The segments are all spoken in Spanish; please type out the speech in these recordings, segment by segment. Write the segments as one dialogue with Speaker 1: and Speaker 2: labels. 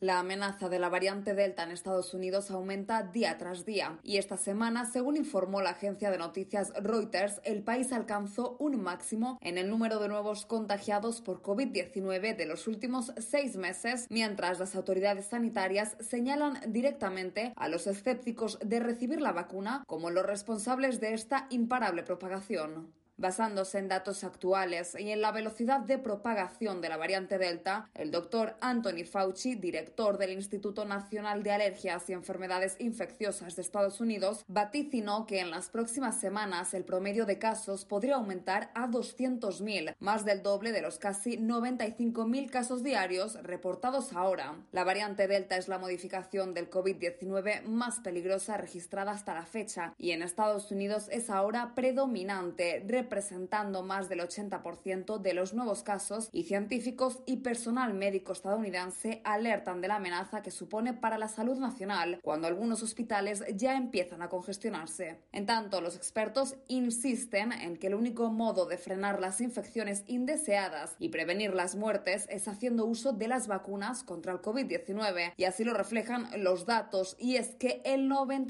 Speaker 1: La amenaza de la variante Delta en Estados Unidos aumenta día tras día y esta semana, según informó la agencia de noticias Reuters, el país alcanzó un máximo en el número de nuevos contagiados por COVID-19 de los últimos 6 meses, mientras las autoridades sanitarias señalan directamente a los escépticos de recibir la vacuna como los responsables de esta imparable propagación. Basándose en datos actuales y en la velocidad de propagación de la variante Delta, el doctor Anthony Fauci, director del Instituto Nacional de Alergias y Enfermedades Infecciosas de Estados Unidos, vaticinó que en las próximas semanas el promedio de casos podría aumentar a 200.000, más del doble de los casi 95.000 casos diarios reportados ahora. La variante Delta es la modificación del COVID-19 más peligrosa registrada hasta la fecha y en Estados Unidos es ahora predominante, representando más del 80% de los nuevos casos, y científicos y personal médico estadounidense alertan de la amenaza que supone para la salud nacional cuando algunos hospitales ya empiezan a congestionarse. En tanto, los expertos insisten en que el único modo de frenar las infecciones indeseadas y prevenir las muertes es haciendo uso de las vacunas contra el COVID-19, y así lo reflejan los datos, y es que el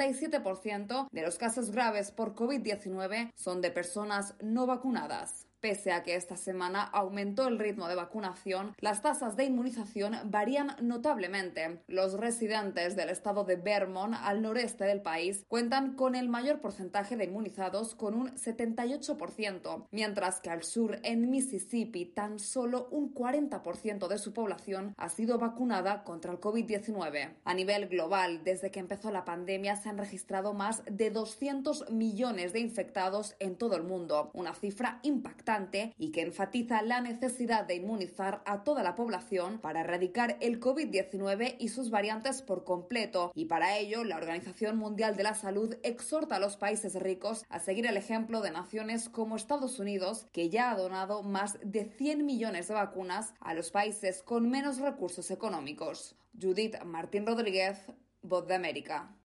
Speaker 1: 97% de los casos graves por COVID-19 son de personas no vacunadas. Pese a que esta semana aumentó el ritmo de vacunación, las tasas de inmunización varían notablemente. Los residentes del estado de Vermont, al noreste del país, cuentan con el mayor porcentaje de inmunizados, con un 78%, mientras que al sur, en Mississippi, tan solo un 40% de su población ha sido vacunada contra el COVID-19. A nivel global, desde que empezó la pandemia, se han registrado más de 200 millones de infectados en todo el mundo, una cifra impactante y que enfatiza la necesidad de inmunizar a toda la población para erradicar el COVID-19 y sus variantes por completo, y para ello la Organización Mundial de la Salud exhorta a los países ricos a seguir el ejemplo de naciones como Estados Unidos, que ya ha donado más de 100 millones de vacunas a los países con menos recursos económicos. Judith Martín Rodríguez, Voz de América.